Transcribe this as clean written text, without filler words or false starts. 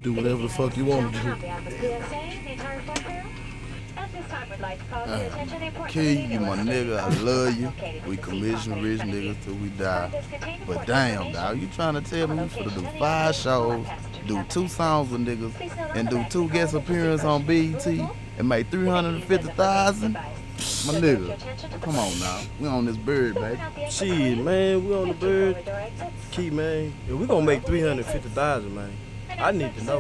do whatever the fuck you want to do. Key, you my nigga, I love you. We commission rich niggas till we die. But damn, dog, you trying to tell me you finna do 5 shows, do 2 songs with niggas, and do 2 guest appearances on BET, and make 350,000? My nigga, come on now. We on this bird, baby. Shit, man, we on the bird. Key, man. If we gonna make 350,000, man, I need to know.